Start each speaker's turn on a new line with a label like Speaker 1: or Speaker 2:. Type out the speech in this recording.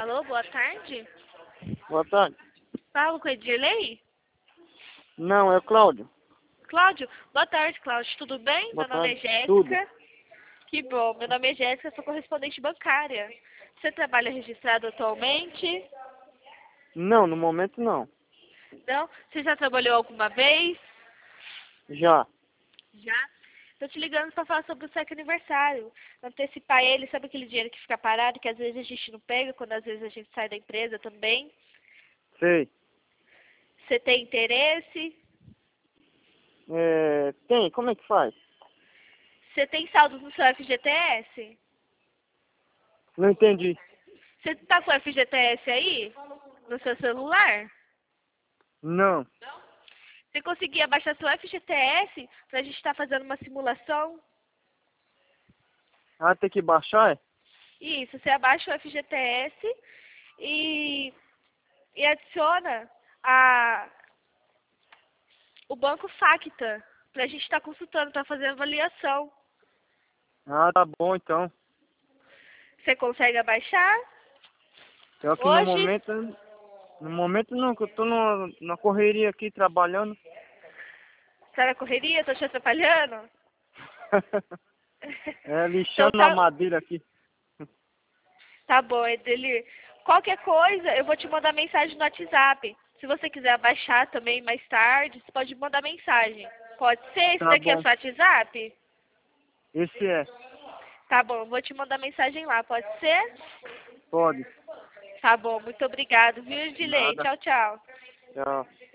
Speaker 1: Alô, boa tarde.
Speaker 2: Boa tarde.
Speaker 1: Falo com Edilei?
Speaker 2: Não, é o Cláudio.
Speaker 1: Cláudio? Boa tarde, Cláudio. Tudo bem?
Speaker 2: Boa
Speaker 1: Meu nome é
Speaker 2: tarde. Tudo.
Speaker 1: Jéssica. Que bom. Meu nome é Jéssica, sou correspondente bancária. Você trabalha registrado atualmente?
Speaker 2: Não, no momento não.
Speaker 1: Não? Você já trabalhou alguma vez?
Speaker 2: Já.
Speaker 1: Já? Estou te ligando para falar sobre o seu aniversário. Antecipar ele, sabe aquele dinheiro que fica parado, que às vezes a gente não pega, quando às vezes a gente sai da empresa também?
Speaker 2: Sei.
Speaker 1: Você tem interesse?
Speaker 2: Tem, como é que faz?
Speaker 1: Você tem saldos no seu FGTS?
Speaker 2: Não entendi.
Speaker 1: Você está com o FGTS aí? No seu celular?
Speaker 2: Não.
Speaker 1: Você conseguia baixar seu FGTS para a gente estar fazendo uma simulação?
Speaker 2: Ah, tem que baixar, é?
Speaker 1: Isso, você abaixa o FGTS e adiciona o banco Facta para a gente estar consultando, para fazer avaliação.
Speaker 2: Ah, tá bom então.
Speaker 1: Você consegue abaixar?
Speaker 2: Só que
Speaker 1: Hoje?
Speaker 2: no momento não, que eu tô na correria aqui trabalhando.
Speaker 1: Está na correria? Estou te atrapalhando? Então
Speaker 2: Lixando a madeira aqui.
Speaker 1: tá bom, Edelir. Qualquer coisa, eu vou te mandar mensagem no WhatsApp. Se você quiser baixar também mais tarde, você pode mandar mensagem. Pode ser? Esse
Speaker 2: Tá
Speaker 1: daqui é o
Speaker 2: bom.
Speaker 1: seu WhatsApp?
Speaker 2: Esse é.
Speaker 1: Tá bom, eu vou te mandar mensagem lá, pode ser?
Speaker 2: Pode.
Speaker 1: Tá bom, muito obrigado, viu, Edilei?
Speaker 2: Nada.
Speaker 1: Tchau, tchau.
Speaker 2: Tchau.